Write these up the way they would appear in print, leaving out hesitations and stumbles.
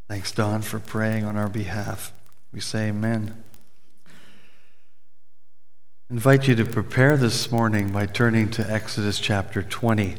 Thanks, Don, for praying on our behalf. We say amen. I invite you to prepare this morning by turning to Exodus chapter 20.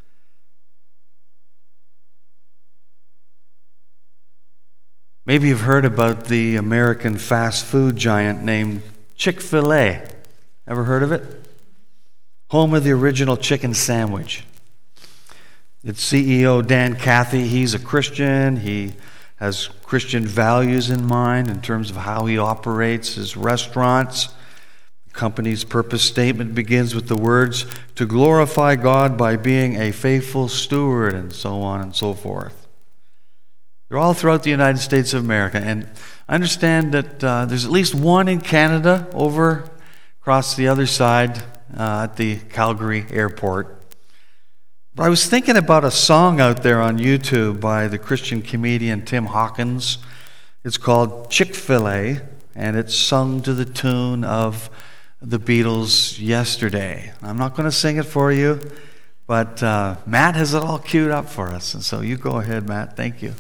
Maybe you've heard about the American fast food giant named Chick-fil-A. Ever heard of it? Home of the original chicken sandwich. Its CEO, Dan Cathy, he's a Christian. He has Christian values in mind in terms of how he operates his restaurants. The company's purpose statement begins with the words, to glorify God by being a faithful steward, and so on and so forth. They're all throughout the United States of America, and I understand that there's at least one in Canada over across the other side at the Calgary airport. But I was thinking about a song out there on YouTube by the Christian comedian Tim Hawkins. It's called Chick-fil-A, and it's sung to the tune of the Beatles' Yesterday. I'm not going to sing it for you, but Matt has it all queued up for us, and so you go ahead, Matt. Thank you.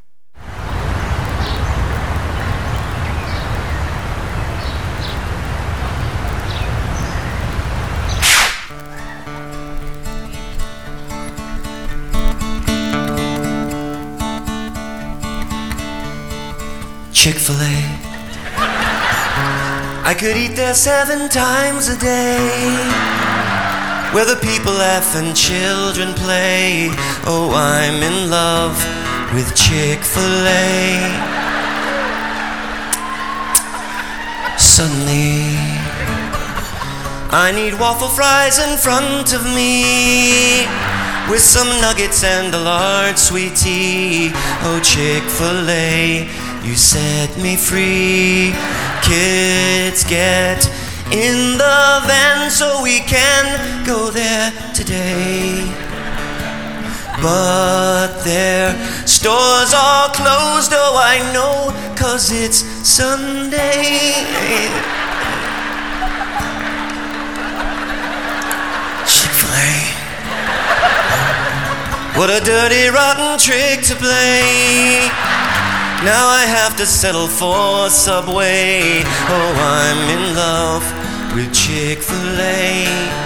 Chick-fil-A, I could eat there 7 times a day, where the people laugh and children play. Oh, I'm in love with Chick-fil-A. Suddenly, I need waffle fries in front of me, with some nuggets and a large sweet tea. Oh, Chick-fil-A, you set me free. Kids, get in the van so we can go there today. But their stores are closed, oh I know, 'cause it's Sunday. Chick-fil-A, what a dirty, rotten trick to play. Now I have to settle for Subway. Oh, I'm in love with Chick-fil-A.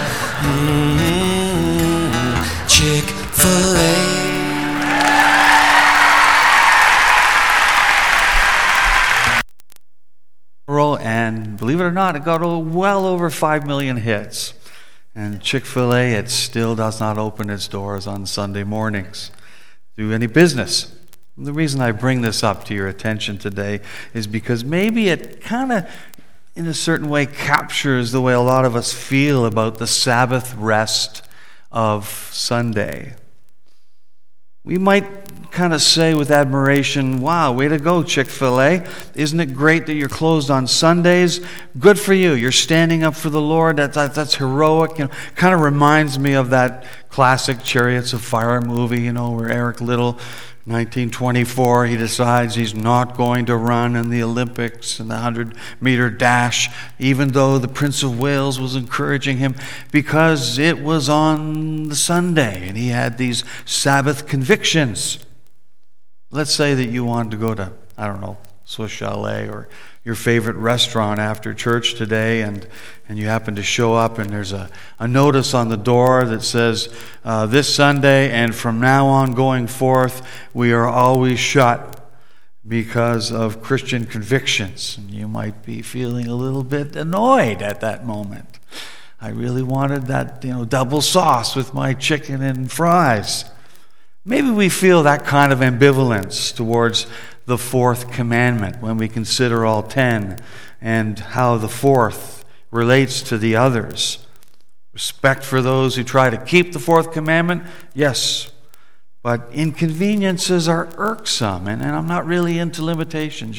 Chick-fil-A. And believe it or not, it got well over 5 million hits. And Chick-fil-A, it still does not open its doors on Sunday mornings to do any business. The reason I bring this up to your attention today is because maybe it kind of, in a certain way, captures the way a lot of us feel about the Sabbath rest of Sunday. We might kind of say with admiration, wow, way to go, Chick-fil-A. Isn't it great that you're closed on Sundays? Good for you. You're standing up for the Lord. That's heroic. You know, kind of reminds me of that classic Chariots of Fire movie, where Eric Liddell, 1924, he decides he's not going to run in the Olympics in the 100-meter dash, even though the Prince of Wales was encouraging him, because it was on the Sunday and he had these Sabbath convictions. Let's say that you wanted to go to, Swiss Chalet or your favorite restaurant after church today, and you happen to show up and there's a notice on the door that says, this Sunday and from now on going forth, we are always shut because of Christian convictions. And you might be feeling a little bit annoyed at that moment. I really wanted that, double sauce with my chicken and fries. Maybe we feel that kind of ambivalence towards the fourth commandment when we consider all 10 and how the fourth relates to the others. Respect for those who try to keep the fourth commandment, yes, but inconveniences are irksome, and I'm not really into limitations,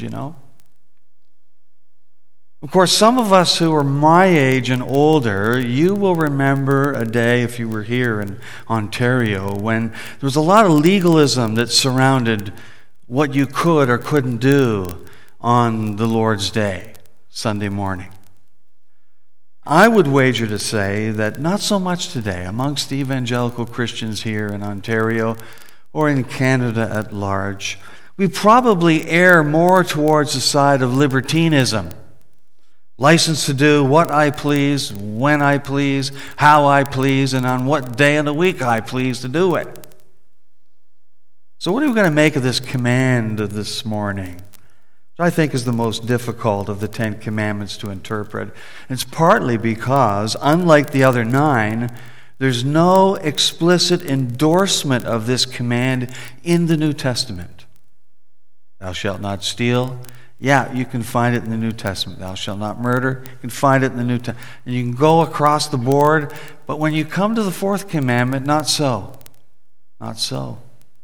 Of course, some of us who are my age and older, you will remember a day, if you were here in Ontario, when there was a lot of legalism that surrounded what you could or couldn't do on the Lord's Day, Sunday morning. I would wager to say that not so much today amongst evangelical Christians here in Ontario or in Canada at large. we probably err more towards the side of libertinism. License to do what I please, when I please, how I please, and on what day of the week I please to do it. So what are we going to make of this command of this morning? Which I think is the most difficult of the 10 Commandments to interpret. And it's partly because, unlike the other 9, there's no explicit endorsement of this command in the New Testament. Thou shalt not steal. Yeah, you can find it in the New Testament. Thou shalt not murder. You can find it in the New Testament. And you can go across the board. But when you come to the 4th commandment, not so. Not so.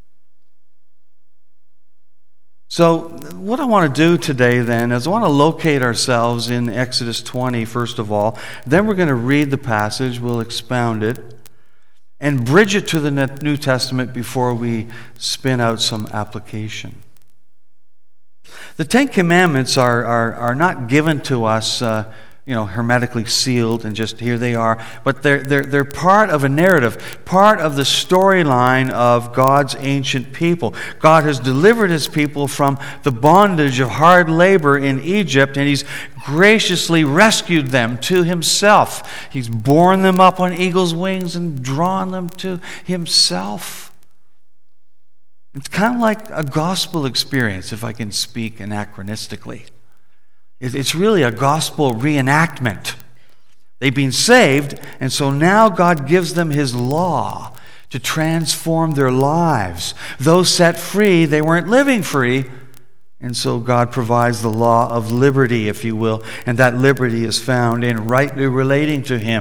So what I want to do today then is I want to locate ourselves in Exodus 20 first of all. Then we're going to read the passage, we'll expound it, and bridge it to the New Testament before we spin out some application. The 10 Commandments are not given to us hermetically sealed and just here they are, but they're part of a narrative, part of the storyline of God's ancient people. God has delivered his people from the bondage of hard labor in Egypt, and he's graciously rescued them to himself. He's borne them up on eagle's wings and drawn them to himself. It's kind of like a gospel experience, if I can speak anachronistically. It's really a gospel reenactment. They've been saved, and so now God gives them his law to transform their lives. Though set free, they weren't living free, and so God provides the law of liberty, if you will, and that liberty is found in rightly relating to him.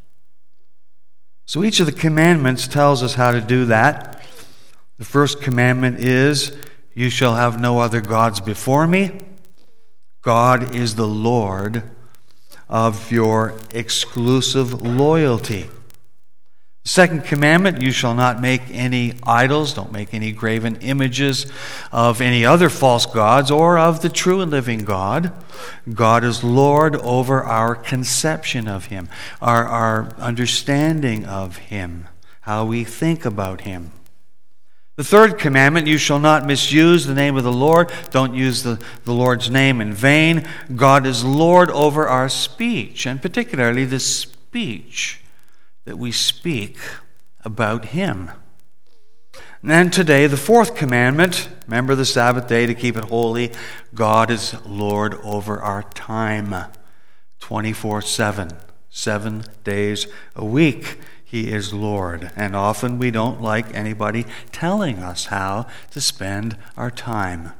So each of the commandments tells us how to do that. The first commandment is, you shall have no other gods before me. God is the Lord of your exclusive loyalty. The second commandment, you shall not make any idols, don't make any graven images of any other false gods or of the true and living God. God is Lord over our conception of him, our understanding of him, how we think about him. The third commandment, you shall not misuse the name of the Lord. Don't use the Lord's name in vain. God is Lord over our speech, and particularly the speech that we speak about him. And then today, the fourth commandment, remember the Sabbath day to keep it holy. God is Lord over our time, 24/7, 7 days a week. He is Lord, and often we don't like anybody telling us how to spend our time.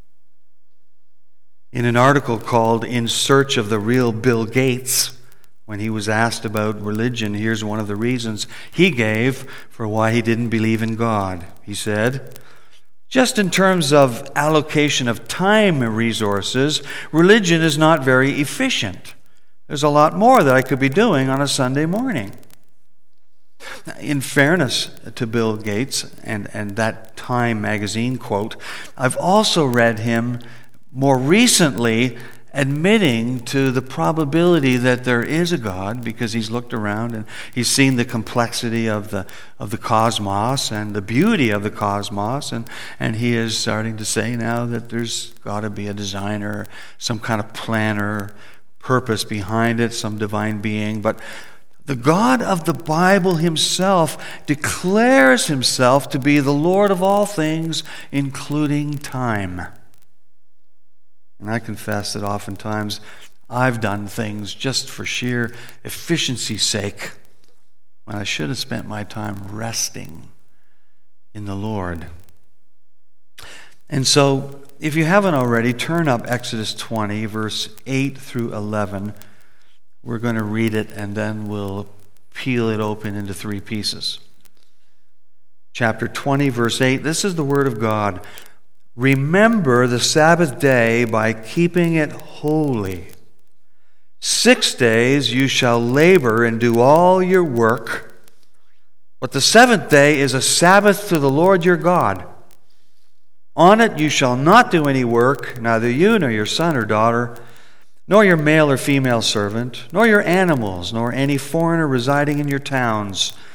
In an article called In Search of the Real Bill Gates, when he was asked about religion, here's one of the reasons he gave for why he didn't believe in God. He said, just in terms of allocation of time resources, religion is not very efficient. There's a lot more that I could be doing on a Sunday morning. In fairness to Bill Gates and that Time magazine quote, I've also read him more recently admitting to the probability that there is a God, because he's looked around and he's seen the complexity of the cosmos and the beauty of the cosmos, and he is starting to say now that there's got to be a designer, some kind of planner, purpose behind it, some divine being. But the God of the Bible himself declares himself to be the Lord of all things, including time. And I confess that oftentimes I've done things just for sheer efficiency's sake when I should have spent my time resting in the Lord. And so, if you haven't already, turn up Exodus 20, verse 8 through 11. We're going to read it, and then we'll peel it open into 3 pieces. Chapter 20, verse 8. This is the word of God. Remember the Sabbath day by keeping it holy. 6 days you shall labor and do all your work, but the 7th day is a Sabbath to the Lord your God. On it you shall not do any work, neither you nor your son or daughter, nor your male or female servant, nor your animals, nor any foreigner residing in your towns.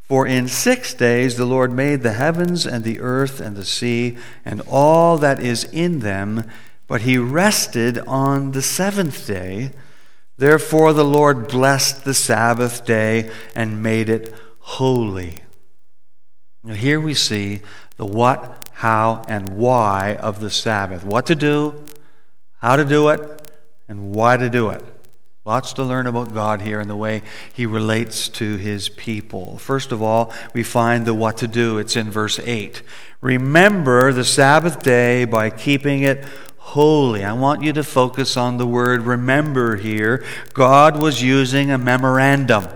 For in 6 days the Lord made the heavens and the earth and the sea and all that is in them, but he rested on the seventh day. Therefore the Lord blessed the Sabbath day and made it holy. Now here we see the what, how, and why of the Sabbath. What to do, how to do it, and why to do it. Lots to learn about God here and the way he relates to his people. First of all, we find the what to do. It's in verse 8. Remember the Sabbath day by keeping it holy. I want you to focus on the word remember here. God was using a memorandum.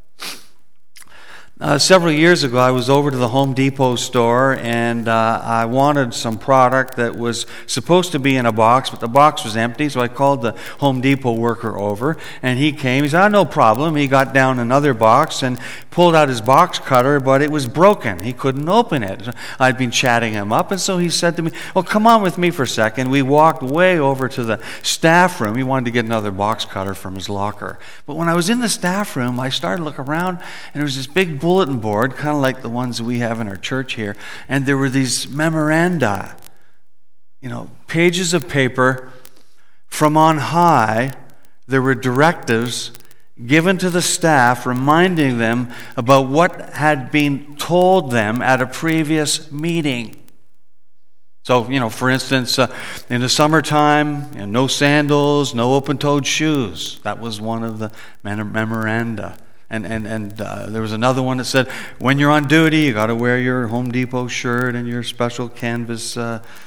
Several years ago, I was over to the Home Depot store, and I wanted some product that was supposed to be in a box, but the box was empty, so I called the Home Depot worker over, and he came. He said, no problem. He got down another box and pulled out his box cutter, but it was broken. He couldn't open it. I'd been chatting him up, and so he said to me, well, come on with me for a second. We walked way over to the staff room. He wanted to get another box cutter from his locker. But when I was in the staff room, I started to look around, and there was this big bulletin board, kind of like the ones we have in our church here, and there were these memoranda, pages of paper from on high. There were directives given to the staff reminding them about what had been told them at a previous meeting. So, for instance, in the summertime, no sandals, no open-toed shoes. That was one of the memoranda. And there was another one that said, when you're on duty, you got to wear your Home Depot shirt and your special canvas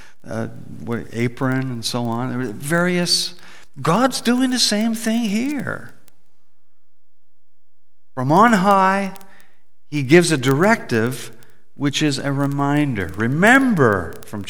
apron and so on. There were various. God's doing the same thing here. From on high, he gives a directive, which is a reminder. Remember from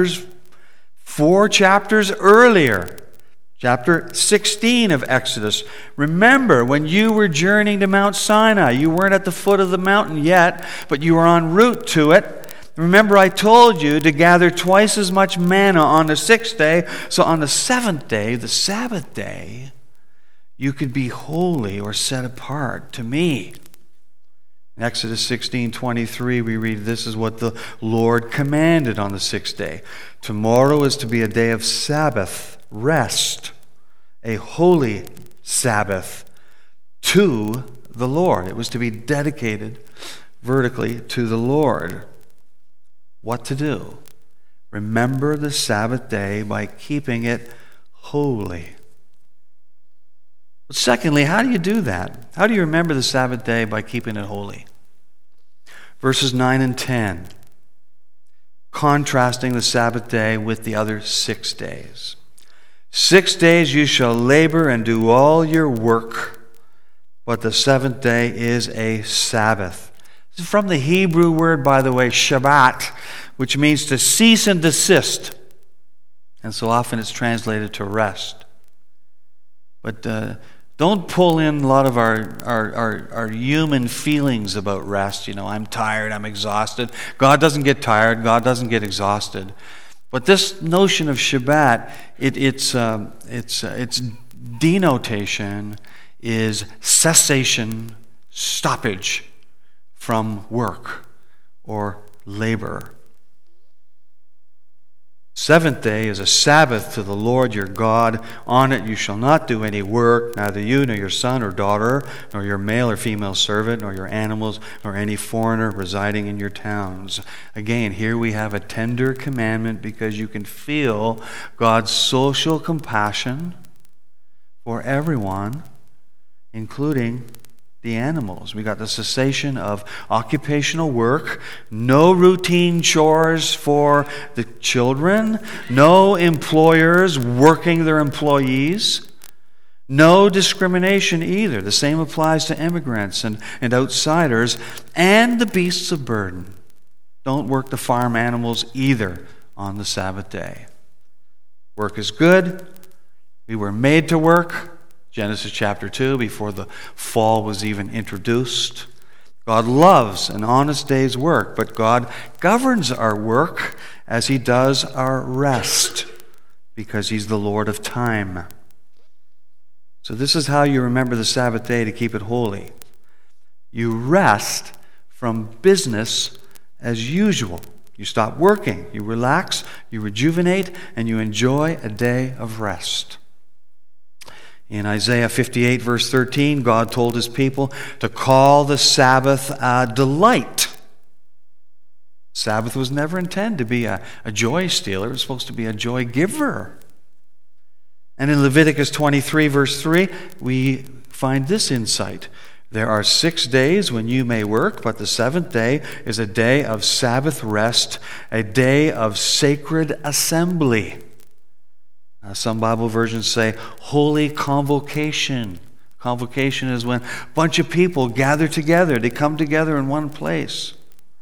4 chapters earlier. Chapter 16 of Exodus. Remember, when you were journeying to Mount Sinai, you weren't at the foot of the mountain yet, but you were en route to it. Remember, I told you to gather twice as much manna on the 6th day, so on the 7th day, the Sabbath day, you could be holy or set apart to me. In Exodus 16:23, we read, this is what the Lord commanded on the 6th day. Tomorrow is to be a day of Sabbath, rest, a holy Sabbath to the Lord. It was to be dedicated vertically to the Lord. What to do? Remember the Sabbath day by keeping it holy. But secondly, how do you do that? How do you remember the Sabbath day by keeping it holy? Verses 9 and 10, contrasting the Sabbath day with the other 6 days. 6 days you shall labor and do all your work, but the 7th day is a Sabbath. This is from the Hebrew word, by the way, Shabbat, which means to cease and desist. And so often it's translated to rest. But don't pull in a lot of our human feelings about rest. I'm tired, I'm exhausted. God doesn't get tired, God doesn't get exhausted. But this notion of Shabbat, its denotation is cessation, stoppage from work or labor. 7th day is a Sabbath to the Lord your God. On it you shall not do any work, neither you nor your son or daughter, nor your male or female servant, nor your animals, nor any foreigner residing in your towns. Again, here we have a tender commandment because you can feel God's social compassion for everyone, including the animals. We got the cessation of occupational work, no routine chores for the children, no employers working their employees, no discrimination either. The same applies to immigrants and outsiders and the beasts of burden. Don't work the farm animals either on the Sabbath day. Work is good. We were made to work. Genesis chapter 2, before the fall was even introduced. God loves an honest day's work, but God governs our work as he does our rest, because he's the Lord of time. So this is how you remember the Sabbath day to keep it holy. You rest from business as usual. You stop working, you relax, you rejuvenate, and you enjoy a day of rest. In Isaiah 58, verse 13, God told his people to call the Sabbath a delight. Sabbath was never intended to be a joy stealer. It was supposed to be a joy giver. And in Leviticus 23, verse 3, we find this insight. There are 6 days when you may work, but the seventh day is a day of Sabbath rest, a day of sacred assembly. Some Bible versions say holy convocation. Convocation is when a bunch of people gather together. They come together in one place.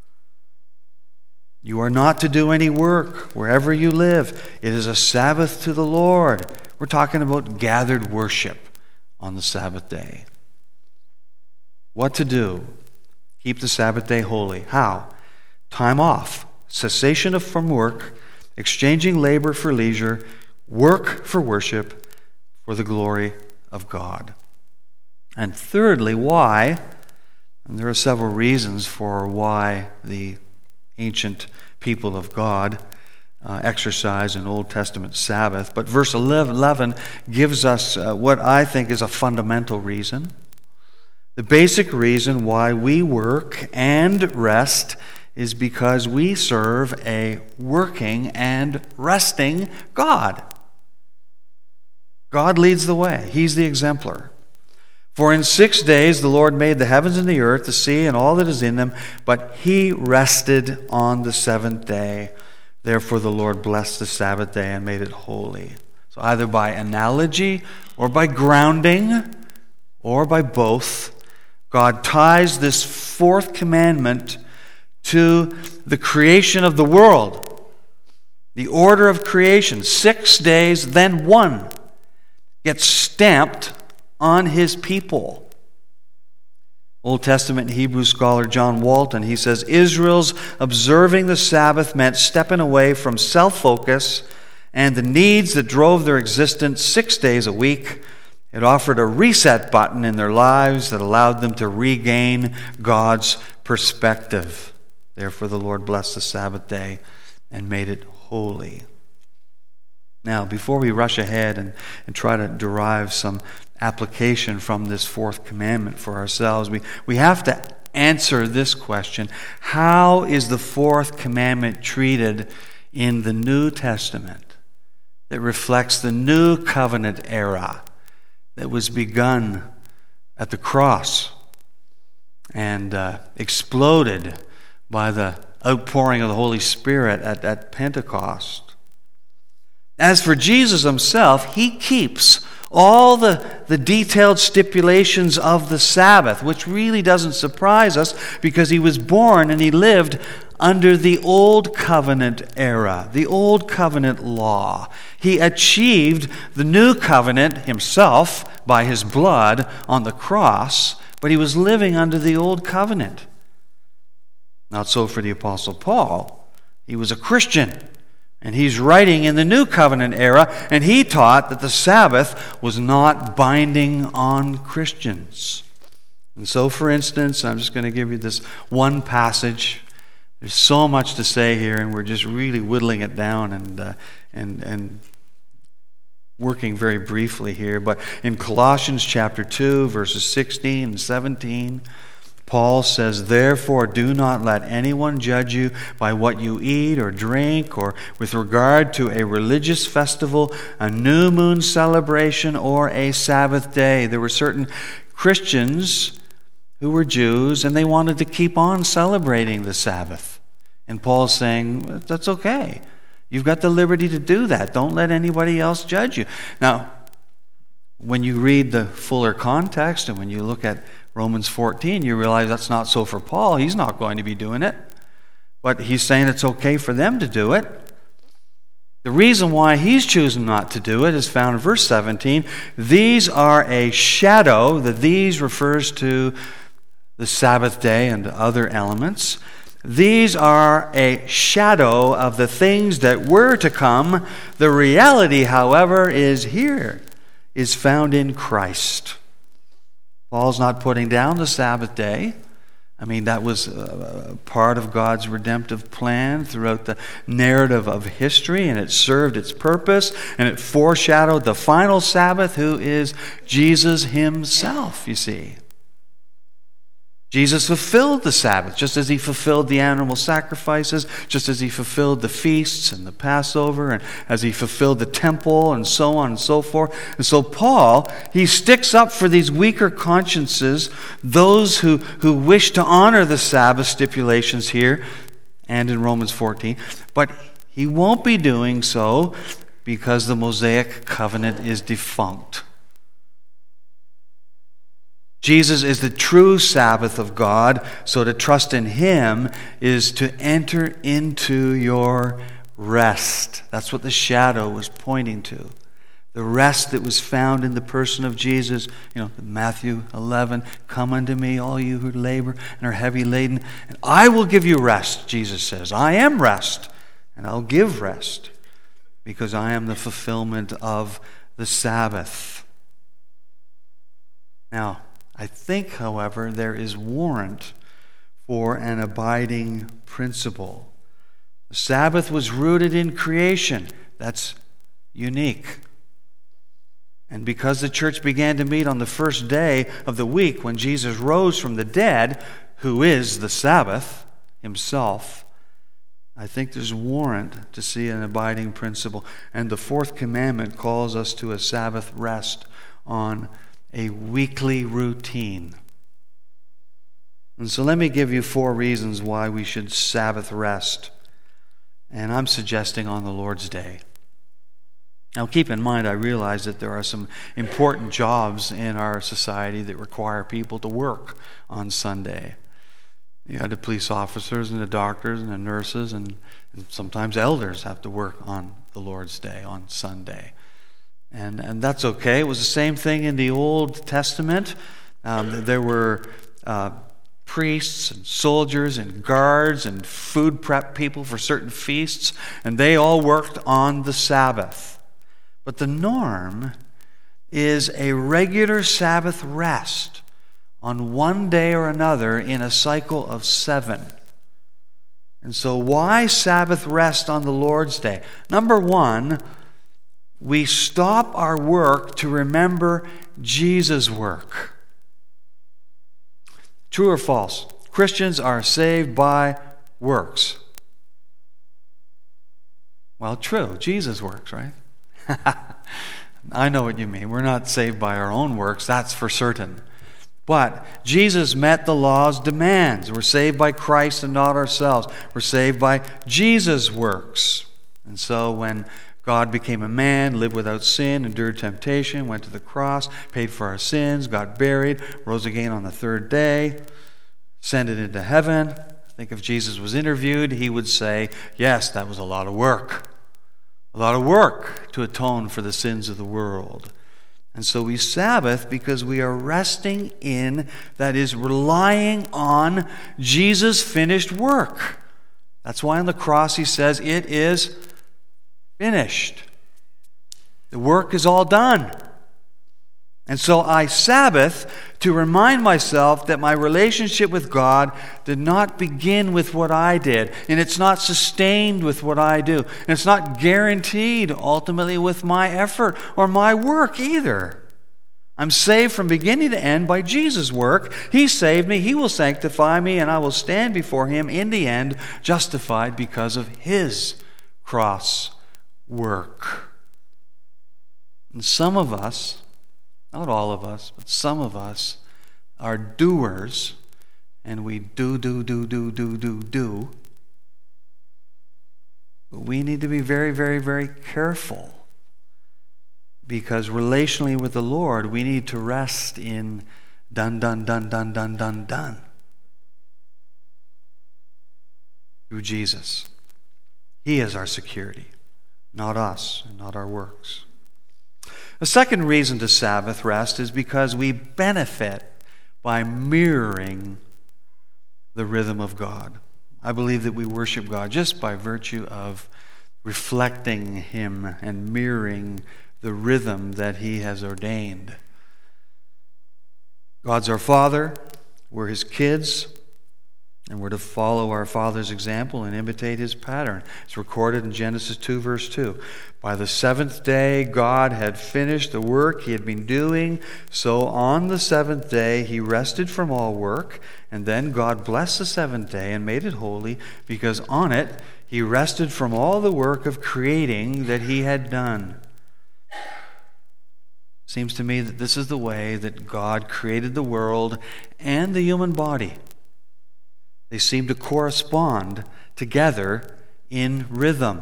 You are not to do any work wherever you live. It is a Sabbath to the Lord. We're talking about gathered worship on the Sabbath day. What to do? Keep the Sabbath day holy. How? Time off, cessation from work, exchanging labor for leisure, work for worship, for the glory of God. And thirdly, why? And there are several reasons for why the ancient people of God exercise an Old Testament Sabbath. But verse 11 gives us what I think is a fundamental reason. The basic reason why we work and rest is because we serve a working and resting God. God leads the way. He's the exemplar. For in 6 days the Lord made the heavens and the earth, the sea, and all that is in them, but he rested on the seventh day. Therefore the Lord blessed the Sabbath day and made it holy. So either by analogy or by grounding or by both, God ties this fourth commandment to the creation of the world. The order of creation, 6 days, then one, gets stamped on his people. Old Testament Hebrew scholar John Walton, he says, Israel's observing the Sabbath meant stepping away from self-focus and the needs that drove their existence 6 days a week. It offered a reset button in their lives that allowed them to regain God's perspective. Therefore the Lord blessed the Sabbath day and made it holy. Now, before we rush ahead and try to derive some application from this fourth commandment for ourselves, we have to answer this question. How is the fourth commandment treated in the New Testament that reflects the new covenant era that was begun at the cross and exploded by the outpouring of the Holy Spirit at Pentecost? As for Jesus himself, he keeps all the detailed stipulations of the Sabbath, which really doesn't surprise us because he was born and he lived under the Old Covenant era, the Old Covenant law. He achieved the New Covenant himself by his blood on the cross, but he was living under the Old Covenant. Not so for the Apostle Paul. He was a Christian. And he's writing in the New Covenant era, and he taught that the Sabbath was not binding on Christians. And so, for instance, I'm just going to give you this one passage. There's so much to say here, and we're just really whittling it down and working very briefly here. But in Colossians chapter 2, verses 16 and 17, Paul says, therefore, do not let anyone judge you by what you eat or drink, or with regard to a religious festival, a new moon celebration, or a Sabbath day. There were certain Christians who were Jews, and they wanted to keep on celebrating the Sabbath. And Paul's saying, that's okay. You've got the liberty to do that. Don't let anybody else judge you. Now, when you read the fuller context and when you look at Romans 14, you realize that's not so for Paul. He's not going to be doing it. But he's saying it's okay for them to do it. The reason why he's choosing not to do it is found in verse 17. These are a shadow. The these refers to the Sabbath day and other elements. These are a shadow of the things that were to come. The reality, however, is here, is found in Christ. Paul's not putting down the Sabbath day. I mean, that was part of God's redemptive plan throughout the narrative of history, and it served its purpose, and it foreshadowed the final Sabbath, who is Jesus himself, you see. Jesus fulfilled the Sabbath, just as he fulfilled the animal sacrifices, just as he fulfilled the feasts and the Passover, and as he fulfilled the temple, and so on and so forth. And so Paul, he sticks up for these weaker consciences, those who wish to honor the Sabbath stipulations here and in Romans 14. But he won't be doing so because the Mosaic covenant is defunct. Jesus is the true Sabbath of God, so to trust in him is to enter into your rest. That's what the shadow was pointing to. The rest that was found in the person of Jesus. Matthew 11, "Come unto me, all you who labor and are heavy laden, and I will give you rest," Jesus says. I am rest, and I'll give rest, because I am the fulfillment of the Sabbath. Now, I think, however, there is warrant for an abiding principle. The Sabbath was rooted in creation. That's unique. And because the church began to meet on the first day of the week when Jesus rose from the dead, who is the Sabbath himself, I think there's warrant to see an abiding principle. And the fourth commandment calls us to a Sabbath rest on a weekly routine. And so let me give you 4 reasons why we should Sabbath rest. And I'm suggesting on the Lord's Day. Now keep in mind, I realize that there are some important jobs in our society that require people to work on Sunday. You have the police officers and the doctors and the nurses, and sometimes elders have to work on the Lord's Day, on Sunday. And that's okay. It was the same thing in the Old Testament. There were priests and soldiers and guards and food prep people for certain feasts, and they all worked on the Sabbath. But the norm is a regular Sabbath rest on one day or another in a cycle of 7. And so why Sabbath rest on the Lord's Day? Number 1, we stop our work to remember Jesus' work. True or false? Christians are saved by works. Well, true. Jesus works, right? I know what you mean. We're not saved by our own works, that's for certain. But Jesus met the law's demands. We're saved by Christ and not ourselves. We're saved by Jesus' works. And so when God became a man, lived without sin, endured temptation, went to the cross, paid for our sins, got buried, rose again on the 3rd day, ascended into heaven. I think if Jesus was interviewed, he would say, yes, that was a lot of work. A lot of work to atone for the sins of the world. And so we Sabbath because we are resting in, that is, relying on Jesus' finished work. That's why on the cross he says, it is finished. The work is all done. And so I Sabbath to remind myself that my relationship with God did not begin with what I did, and it's not sustained with what I do, and it's not guaranteed ultimately with my effort or my work either. I'm saved from beginning to end by Jesus' work. He saved me, he will sanctify me, and I will stand before him in the end justified because of his cross work. And some of us, not all of us, but some of us are doers, and we do. But we need to be very, very, very careful, because relationally with the Lord, we need to rest in done. Through Jesus. He is our security, not us and not our works. The second reason to Sabbath rest is because we benefit by mirroring the rhythm of God. I believe that we worship God just by virtue of reflecting him and mirroring the rhythm that he has ordained. God's our Father. We're his kids. And we're to follow our Father's example and imitate his pattern. It's recorded in Genesis 2, verse 2. By the seventh day, God had finished the work he had been doing. So on the seventh day, he rested from all work. And then God blessed the seventh day and made it holy, because on it he rested from all the work of creating that he had done. Seems to me that this is the way that God created the world and the human body. They seem to correspond together in rhythm.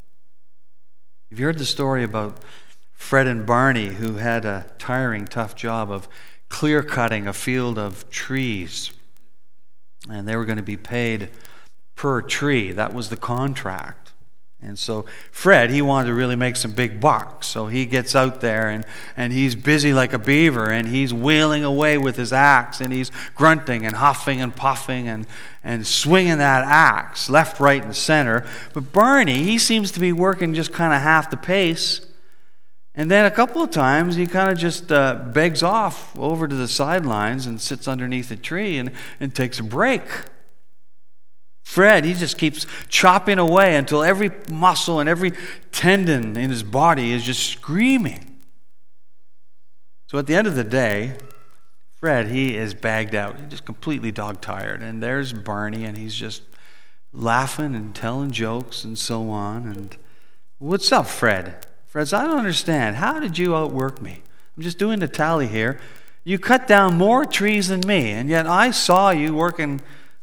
Have you heard the story about Fred and Barney, who had a tiring, tough job of clear-cutting a field of trees? And they were going to be paid per tree. That was the contract. And so Fred, he wanted to really make some big bucks. So he gets out there and he's busy like a beaver, and he's wailing away with his axe, and he's grunting and huffing and puffing and swinging that axe left, right, and center. But Barney, he seems to be working just kind of half the pace. And then a couple of times he kind of just begs off over to the sidelines and sits underneath a tree and takes a break. Fred, he just keeps chopping away until every muscle and every tendon in his body is just screaming. So at the end of the day, Fred, he is bagged out. He's just completely dog-tired. And there's Barney, and he's just laughing and telling jokes and so on. And, what's up, Fred? Fred says, I don't understand. How did you outwork me? I'm just doing the tally here. You cut down more trees than me, and yet I saw you working,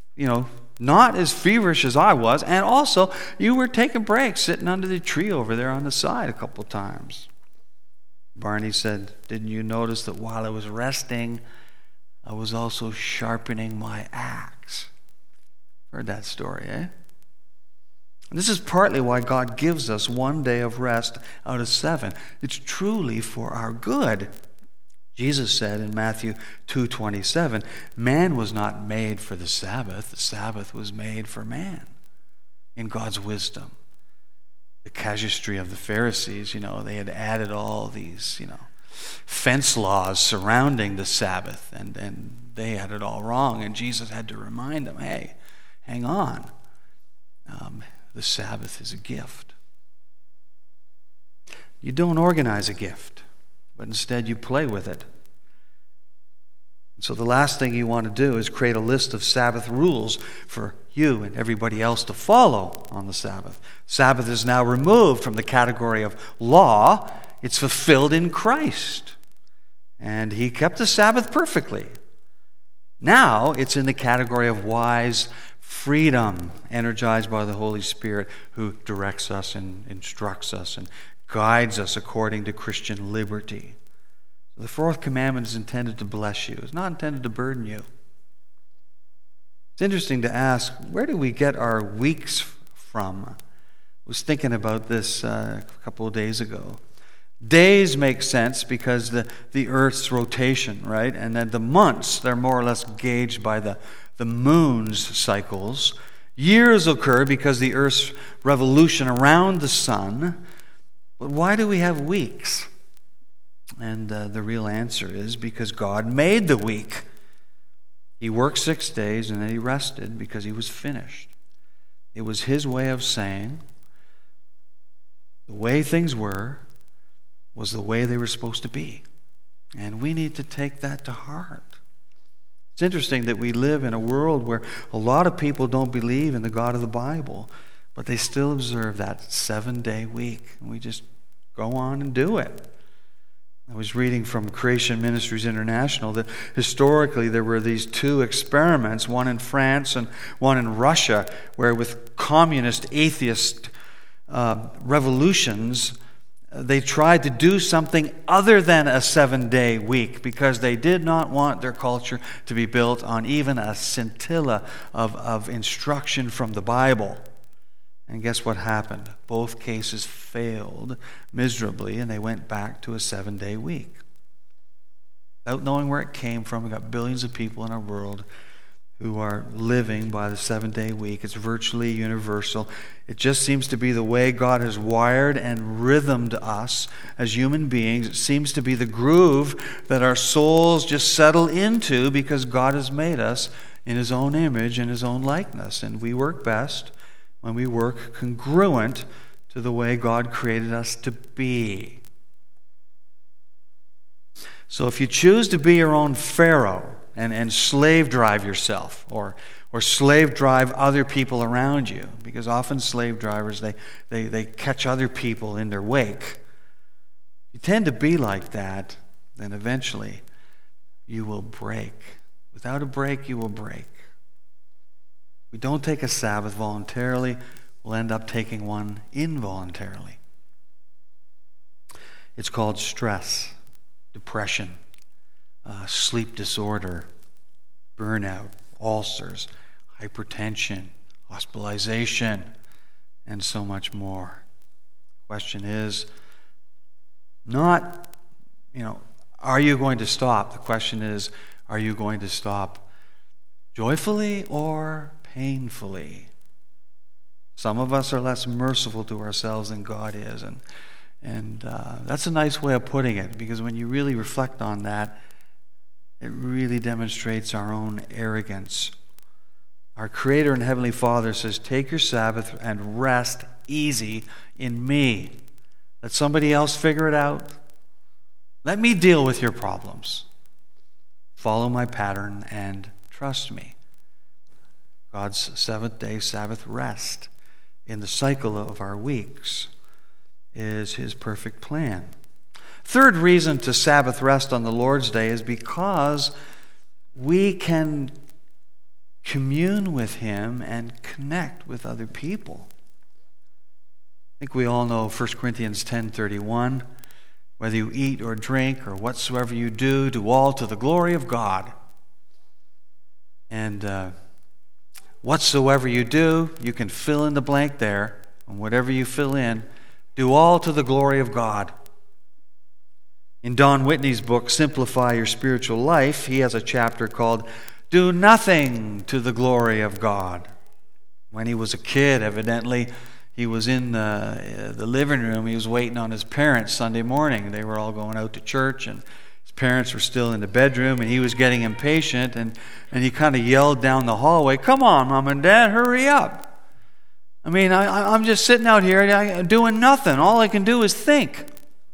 not as feverish as I was, and also you were taking breaks sitting under the tree over there on the side a couple times. Barney said, didn't you notice that while I was resting, I was also sharpening my axe? Heard that story, eh? And this is partly why God gives us one day of rest out of 7. It's truly for our good. Jesus said in Matthew 2:27, man was not made for the Sabbath was made for man. In God's wisdom. The casuistry of the Pharisees, they had added all these, fence laws surrounding the Sabbath, and they had it all wrong, and Jesus had to remind them, hey, hang on. The Sabbath is a gift. You don't organize a gift, but instead you play with it. So the last thing you want to do is create a list of Sabbath rules for you and everybody else to follow on the Sabbath. Sabbath is now removed from the category of law. It's fulfilled in Christ. And he kept the Sabbath perfectly. Now it's in the category of wise freedom, energized by the Holy Spirit, who directs us and instructs us and guides us according to Christian liberty. The fourth commandment is intended to bless you. It's not intended to burden you. It's interesting to ask, where do we get our weeks from? I was thinking about this a couple of days ago. Days make sense because the Earth's rotation, right? And then the months, they're more or less gauged by the moon's cycles. Years occur because the Earth's revolution around the sun. But why do we have weeks? And the real answer is because God made the week. He worked 6 days and then he rested because he was finished. It was his way of saying the way things were was the way they were supposed to be. And we need to take that to heart. It's interesting that we live in a world where a lot of people don't believe in the God of the Bible, but they still observe that 7-day week. And we just go on and do it. I was reading from Creation Ministries International that historically there were these 2 experiments, one in France and one in Russia, where with communist, atheist revolutions, they tried to do something other than a 7-day week because they did not want their culture to be built on even a scintilla of instruction from the Bible. And guess what happened? Both cases failed miserably, and they went back to a 7-day week. Without knowing where it came from, we've got billions of people in our world who are living by the 7-day week. It's virtually universal. It just seems to be the way God has wired and rhythmed us as human beings. It seems to be the groove that our souls just settle into because God has made us in his own image and his own likeness. And we work best when we work congruent to the way God created us to be. So if you choose to be your own Pharaoh and slave drive yourself, or slave drive other people around you, because often slave drivers, they catch other people in their wake. You tend to be like that, then eventually you will break. Without a break, you will break. We don't take a Sabbath voluntarily, we'll end up taking one involuntarily. It's called stress, depression, sleep disorder, burnout, ulcers, hypertension, hospitalization, and so much more. The question is not, are you going to stop? The question is, are you going to stop joyfully or painfully? Some of us are less merciful to ourselves than God is, and that's a nice way of putting it, because when you really reflect on that, it really demonstrates our own arrogance. Our Creator and Heavenly Father says, take your Sabbath and rest easy in me. Let somebody else figure it out. Let me deal with your problems. Follow my pattern and trust me. God's seventh-day Sabbath rest in the cycle of our weeks is his perfect plan. Third reason to Sabbath rest on the Lord's Day is because we can commune with him and connect with other people. I think we all know 1 Corinthians 10:31. Whether you eat or drink or whatsoever you do, do all to the glory of God. And whatsoever you do, you can fill in the blank there. And whatever you fill in, do all to the glory of God. In Don Whitney's book, Simplify Your Spiritual Life, he has a chapter called Do Nothing to the Glory of God. When he was a kid, evidently, he was in the living room. He was waiting on his parents Sunday morning. They were all going out to church, and his parents were still in the bedroom, and he was getting impatient, and he kind of yelled down the hallway, "Come on, Mom and Dad, hurry up. I mean, I'm just sitting out here doing nothing. All I can do is think."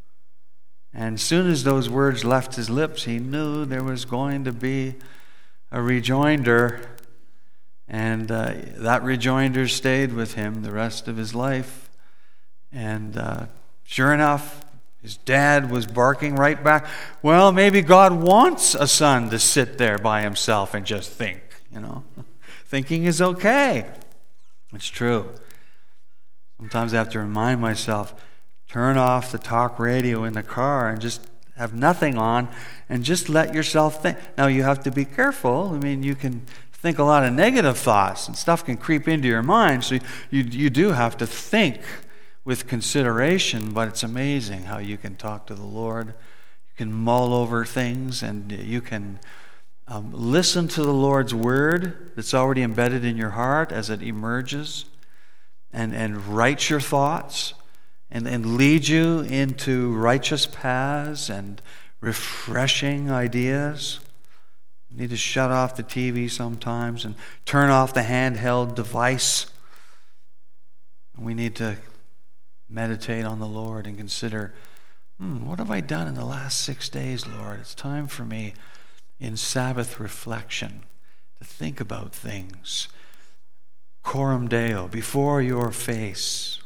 And as soon as those words left his lips, he knew there was going to be a rejoinder. And that rejoinder stayed with him the rest of his life. And sure enough, his dad was barking right back, well, maybe God wants a son to sit there by himself and just think, Thinking is okay. It's true. Sometimes I have to remind myself, turn off the talk radio in the car and just have nothing on and just let yourself think. Now, you have to be careful. I mean, you can think a lot of negative thoughts and stuff can creep into your mind, so you do have to think with consideration, but it's amazing how you can talk to the Lord. You can mull over things, and you can listen to the Lord's word that's already embedded in your heart as it emerges, and write your thoughts and lead you into righteous paths and refreshing ideas. You need to shut off the TV sometimes and turn off the handheld device. We need to meditate on the Lord and consider, what have I done in the last 6 days, Lord? It's time for me in Sabbath reflection to think about things. Coram Deo, before your face.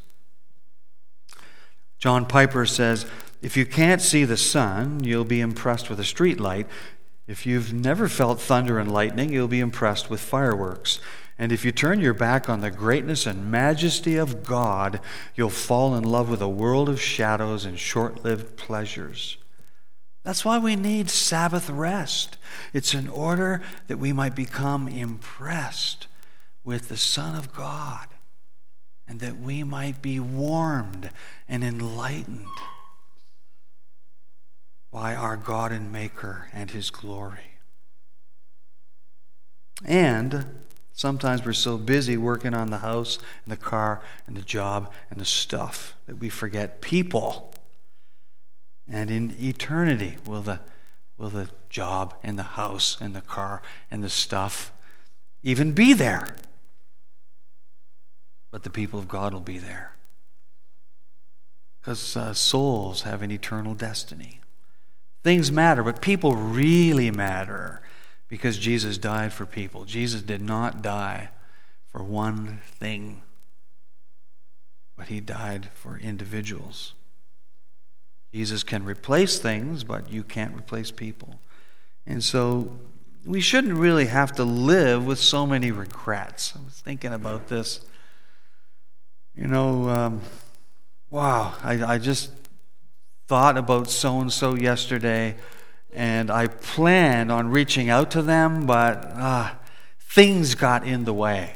John Piper says, if you can't see the sun, you'll be impressed with a street light. If you've never felt thunder and lightning, you'll be impressed with fireworks. And if you turn your back on the greatness and majesty of God, you'll fall in love with a world of shadows and short-lived pleasures. That's why we need Sabbath rest. It's in order that we might become impressed with the Son of God, and that we might be warmed and enlightened by our God and Maker and his glory. And sometimes we're so busy working on the house and the car and the job and the stuff that we forget people. And in eternity will the job and the house and the car and the stuff even be there. But the people of God will be there. Because souls have an eternal destiny. Things matter, but people really matter because Jesus died for people. Jesus did not die for one thing, but he died for individuals. Jesus can replace things, but you can't replace people. And so we shouldn't really have to live with so many regrets. I was thinking about this. Wow, I just thought about so-and-so yesterday, and I planned on reaching out to them, but things got in the way,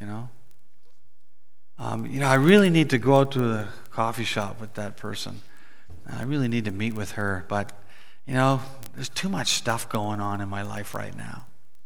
I really need to go out to the coffee shop with that person. I really need to meet with her, but, there's too much stuff going on in my life right now.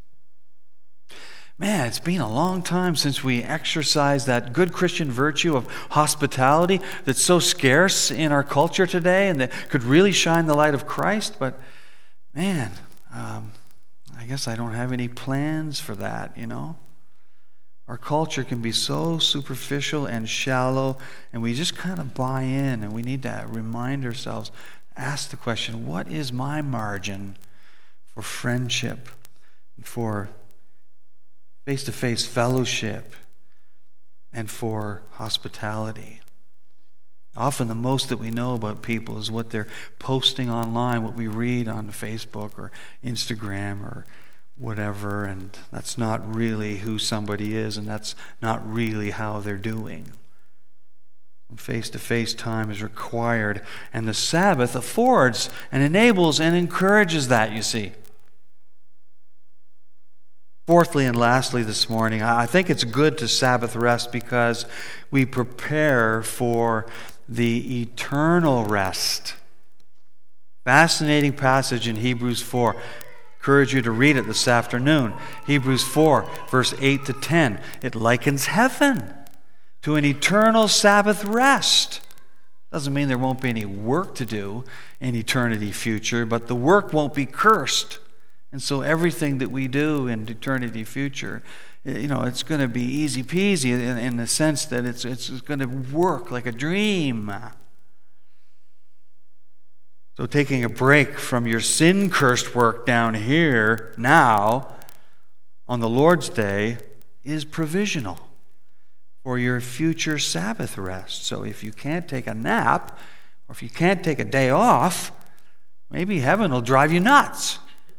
Man, it's been a long time since we exercised that good Christian virtue of hospitality that's so scarce in our culture today and that could really shine the light of Christ. But, man, I guess I don't have any plans for that, Our culture can be so superficial and shallow, and we just kind of buy in, and we need to remind ourselves, ask the question, what is my margin for friendship, for face-to-face fellowship, and for hospitality? Often the most that we know about people is what they're posting online, what we read on Facebook or Instagram or whatever, and that's not really who somebody is, and that's not really how they're doing. Face-to-face time is required, and the Sabbath affords and enables and encourages that, you see. Fourthly and lastly this morning, I think it's good to Sabbath rest because we prepare for the eternal rest. Fascinating passage in Hebrews 4. Encourage you to read it this afternoon. Hebrews 4, verse 8 to 10. It likens heaven to an eternal Sabbath rest. Doesn't mean there won't be any work to do in eternity future, but the work won't be cursed. And so everything that we do in eternity future, it's going to be easy peasy in the sense that it's going to work like a dream. So taking a break from your sin-cursed work down here now on the Lord's Day is provisional for your future Sabbath rest. So if you can't take a nap, or if you can't take a day off, maybe heaven will drive you nuts.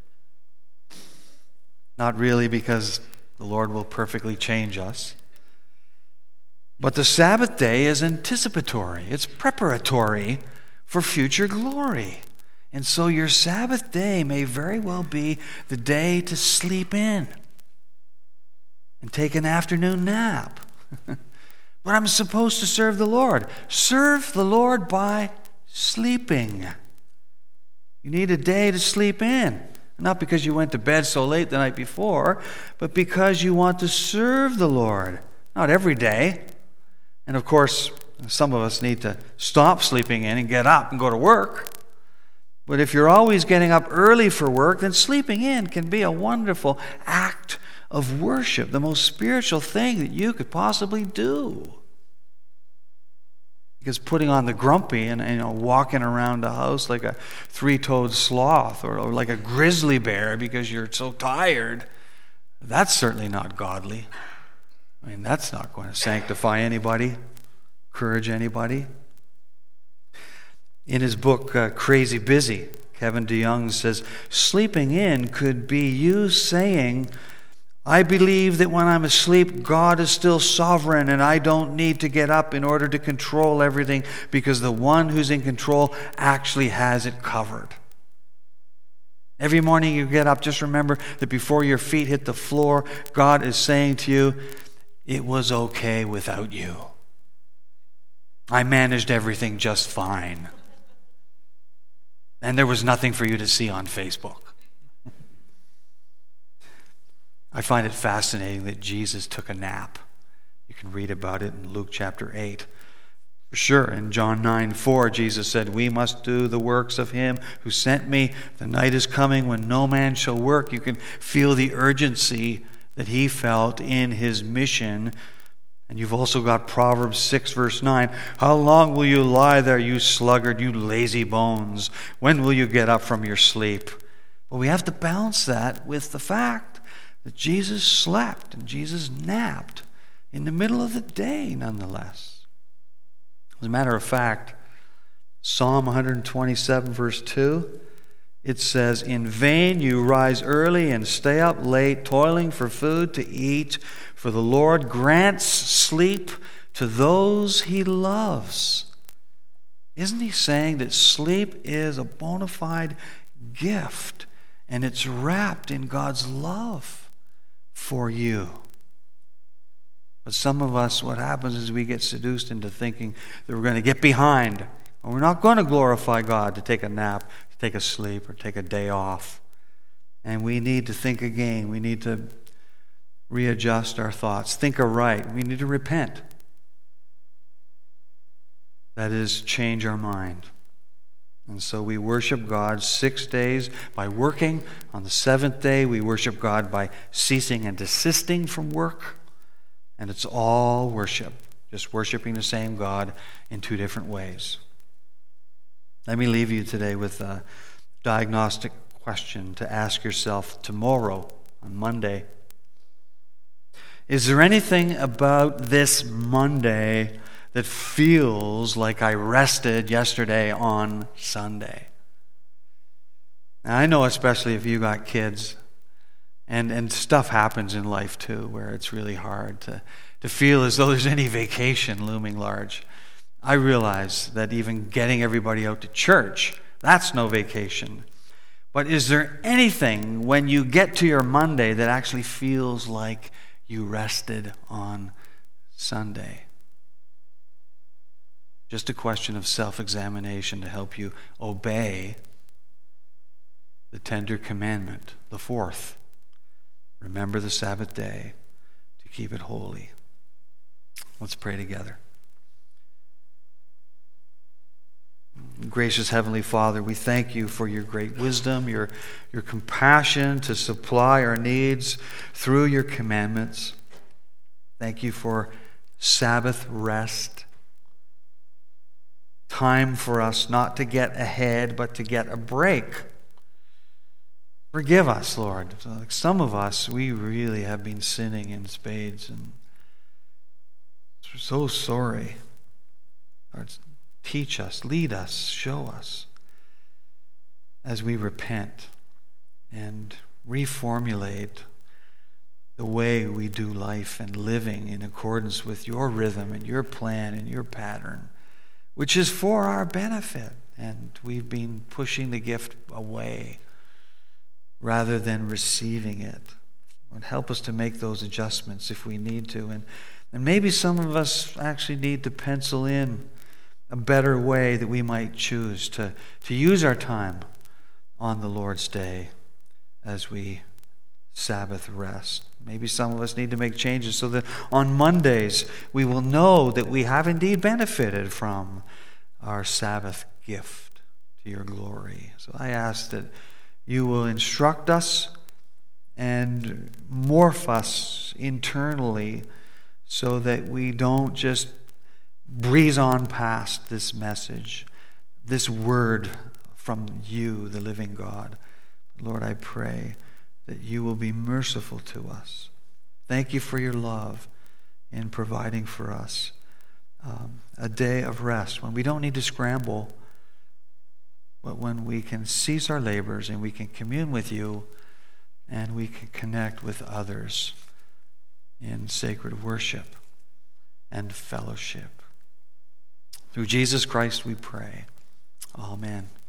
Not really, because the Lord will perfectly change us. But the Sabbath day is anticipatory. It's preparatory for future glory. And so your Sabbath day may very well be the day to sleep in and take an afternoon nap. But I'm supposed to serve the Lord. Serve the Lord by sleeping. You need a day to sleep in. Not because you went to bed so late the night before, but because you want to serve the Lord. Not every day. And of course, some of us need to stop sleeping in and get up and go to work. But if you're always getting up early for work, then sleeping in can be a wonderful act of worship, the most spiritual thing that you could possibly do. Because putting on the grumpy and walking around the house like a three-toed sloth or like a grizzly bear because you're so tired, that's certainly not godly. I mean, that's not going to sanctify anybody, encourage anybody. In his book, Crazy Busy, Kevin DeYoung says, sleeping in could be you saying, I believe that when I'm asleep, God is still sovereign and I don't need to get up in order to control everything because the one who's in control actually has it covered. Every morning you get up, just remember that before your feet hit the floor, God is saying to you, it was okay without you. I managed everything just fine. And there was nothing for you to see on Facebook. I find it fascinating that Jesus took a nap. You can read about it in Luke chapter 8. For sure, in John 9:4, Jesus said, we must do the works of him who sent me. The night is coming when no man shall work. You can feel the urgency that he felt in his mission. And you've also got Proverbs 6, verse 9. How long will you lie there, you sluggard, you lazy bones? When will you get up from your sleep? Well, we have to balance that with the fact that Jesus slept and Jesus napped in the middle of the day, nonetheless. As a matter of fact, Psalm 127, verse 2, it says, in vain you rise early and stay up late, toiling for food to eat, for the Lord grants sleep to those he loves. Isn't he saying that sleep is a bona fide gift, and it's wrapped in God's love for you? But some of us, what happens is we get seduced into thinking that we're going to get behind, and we're not going to glorify God to take a nap, to take a sleep, or take a day off. And we need to think again. We need to readjust our thoughts. Think aright. We need to repent. That is, change our mind. And so we worship God 6 days by working. On the seventh day, we worship God by ceasing and desisting from work. And it's all worship, just worshiping the same God in two different ways. Let me leave you today with a diagnostic question to ask yourself tomorrow, on Monday. Is there anything about this Monday that feels like I rested yesterday on Sunday? Now, I know, especially if you got kids, and stuff happens in life too, where it's really hard to feel as though there's any vacation looming large. I realize that even getting everybody out to church, that's no vacation. But is there anything when you get to your Monday that actually feels like you rested on Sunday? Just a question of self-examination to help you obey the tender commandment, the fourth. Remember the Sabbath day to keep it holy. Let's pray together. Gracious Heavenly Father, we thank you for your great wisdom, your compassion to supply our needs through your commandments. Thank you for Sabbath rest. Time for us not to get ahead, but to get a break. Forgive us, Lord. Some of us, we really have been sinning in spades, and we're so sorry. Lord, teach us, lead us, show us as we repent and reformulate the way we do life and living in accordance with your rhythm and your plan and your pattern, which is for our benefit. And we've been pushing the gift away rather than receiving it. Lord, help us to make those adjustments if we need to. And maybe some of us actually need to pencil in a better way that we might choose to use our time on the Lord's day as we Sabbath rest. Maybe some of us need to make changes so that on Mondays we will know that we have indeed benefited from our Sabbath gift to your glory. So I ask that you will instruct us and morph us internally so that we don't just breeze on past this message, this word from you, the living God. Lord, I pray that you will be merciful to us. Thank you for your love in providing for us a day of rest when we don't need to scramble, but when we can cease our labors and we can commune with you and we can connect with others in sacred worship and fellowship. Through Jesus Christ we pray. Amen.